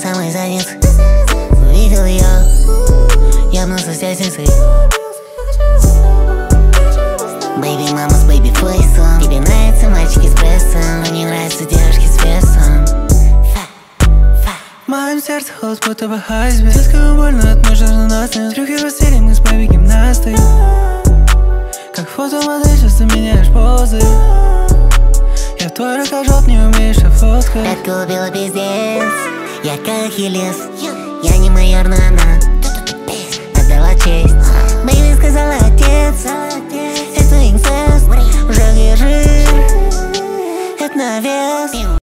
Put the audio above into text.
самой задницы. Увидел ее, ябнулся с лестницей. Бэйби мама с бэйби фейсом. Тебе нравятся мальчики с прессом, но не нравятся девушки с весом. В моем сердце холод, будто бы айсберг. Тискаю больно от международных. Трюки в постели, мы с бэйби гимнасты. Как фотомодель, сейчас ты меняешь позы. Я твой рукожоп, не умеешь фоткать. Пятка убила пиздец, я как Ахиллес. Я не майор, но она отдала честь. Бэйби сказала отец, это инцест. Уже жир, это навес.